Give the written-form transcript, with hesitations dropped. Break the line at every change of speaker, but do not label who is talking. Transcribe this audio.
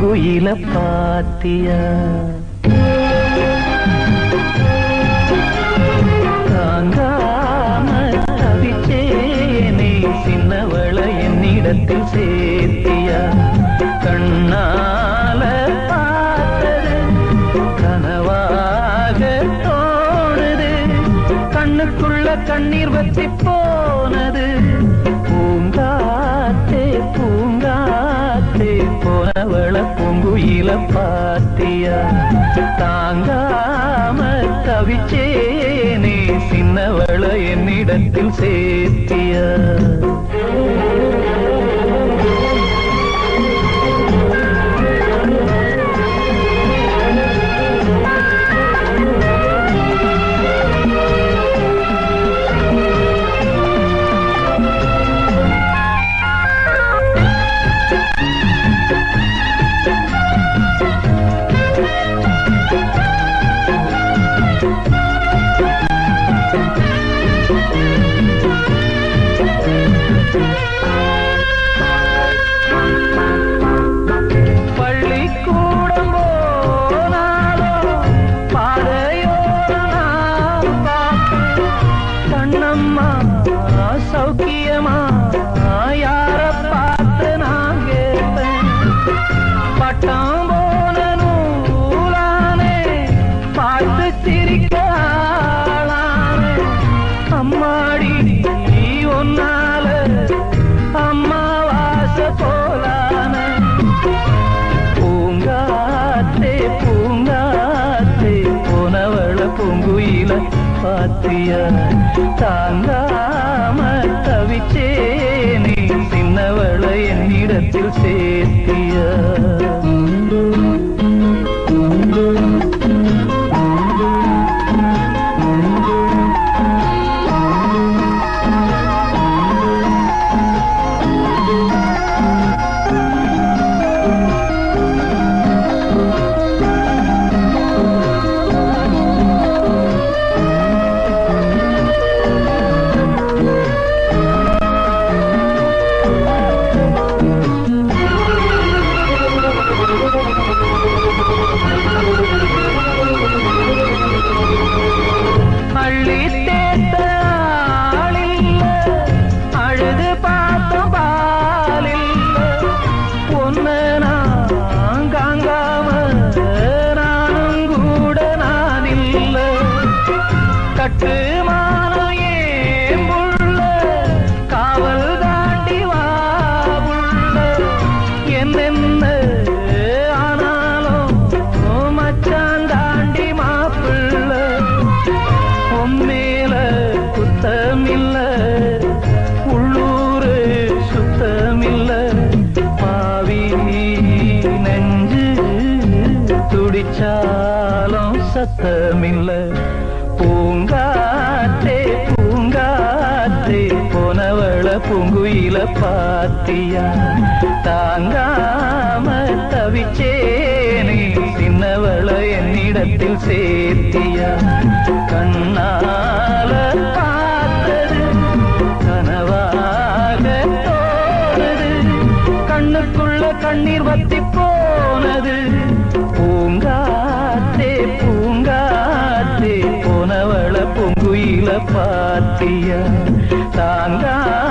பூங்குயில பாத்தியா? தாங்காம தவிச்சேனே சின்னவள என்னிடத்தில் சேர்த்தியா? கண்ணால பார்த்தது கனவாக தோணுது, கண்ணுக்குள்ள கண்ணீர் வத்தி போனது. பூங்காத்தே பூங்காத்தே போனவள பூங்குயில பாத்தியா? தாங்காம தவிச்சேனே சின்னவள என்னிடத்தில் சேர்த்தியா? சௌக்கியமா யார பார்த்து நான் கேட்பேன்? பட்டம் போன நூலானே பார்த்து சிரிக்க ஆளானே. அம்மாடி ஒன்னால அம்மாவாச போலான. பூங்காத்தே பூங்காத்தே போனவள பூங்குயில பாத்தியா? தாங்காம தவிச்சேனே சின்னவள என்னிடத்தில் சேர்த்தியா? கட்டுமானம் ஏன் புள்ள காவல் தாண்டி வாவுள்ள, என்னென்ன ஆனாலும் மச்சான் தாண்டி மாப்பிள்ள. உம்மேல குத்தமில்ல உள்ளூரு சுத்தமில்ல, பாவி நெஞ்சு துடிச்சாலும் சத்தமில்ல. பூங்காத்தே பூங்காத்தே போனவள பூங்குயில பாத்தியா? தாங்காம தவிச்சேனே சின்னவள என்னிடத்தில் சேர்த்தியா? கண்ணால பார்த்தது கனவாக தோணுது, கண்ணுக்குள்ள கண்ணீர் வத்தி போனது. பூங்காத்தே பூங்காத்தே போனவள பூங்குயில பாத்தியா? தாங்கா